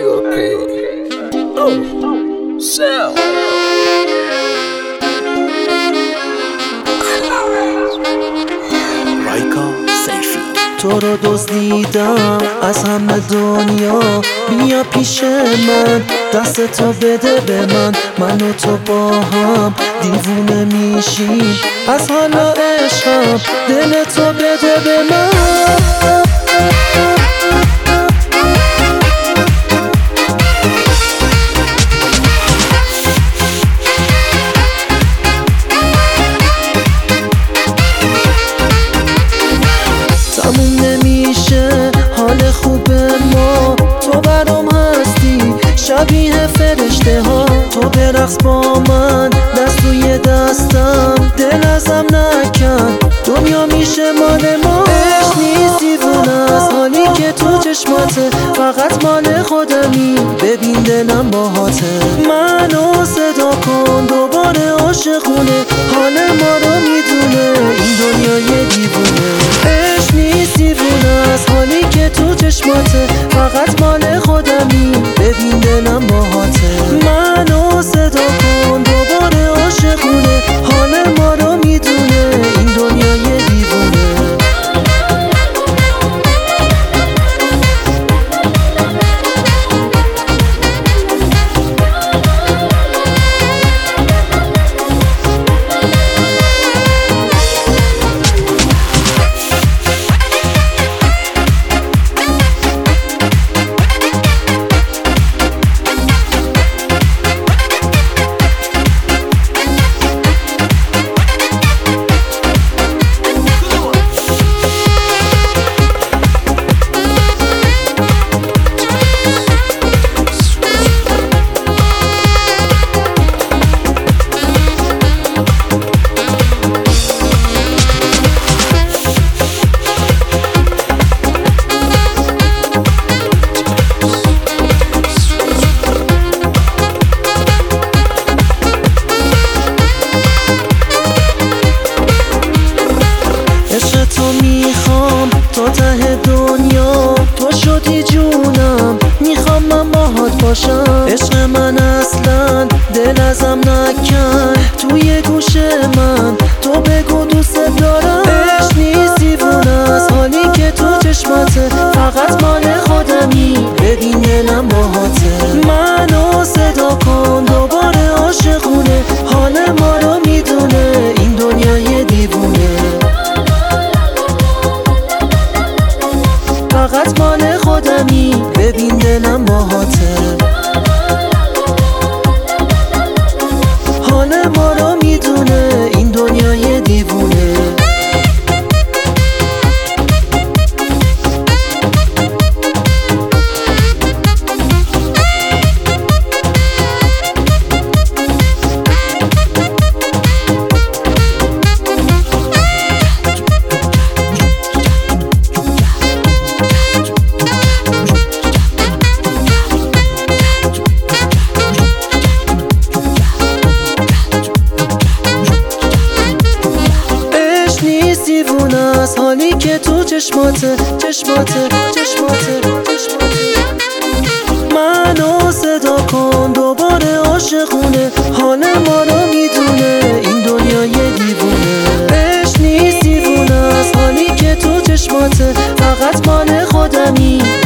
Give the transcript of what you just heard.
تو رو دزدیدم از همه دنیا، بیا پیش من دستتو بده به من و تو با هم دیوونه میشیم از حالا عشقم، دلتو بده به من. تموم نمیشه حال خوب ما، تو برام هستی شبیه فرشته ها. تو برقص با من دست روی دستم، دل ازم نکن دنیا میشه مال ما. عشق نیست دیوونه است حالی که تو چشماته، فقط مال خودمی ببین دلم باهاته. منو صدا کن دوباره عاشقونه، حال ما رو میدونه این دنیای دیوونه. عشق نیست دیوونه است حالی که تو چشماته، فقط مال خودمی ببین دلم باهاته. منو صدا کن دوباره عاشقونه، حال ما رو میدونه این دنیای دیوونه. تا ته دنیا تو شدی جونم، میخوام من باهات باشم. عشق من اصلا دل ازم نکن، توی گوش من تو بگو دوست دارم. عشق نیست دیوونه است حالی که تو چشماته، فقط مال خودمی ببین دلم باهاته. منو صدا کن دوباره عاشقونه، حال ما رو میدونه این دنیای دیوونه. فقط مال خودمی ببین دلم باهاته، حال ما رو میدونه این دنیای دیوونه. دیوونه است حالی که تو چشماته. منو صدا کن دوباره عاشقونه، حال ما رو میدونه این دنیای دیوونه. عشق نیست دیوونه است حالی که تو چشماته، فقط مال خودمی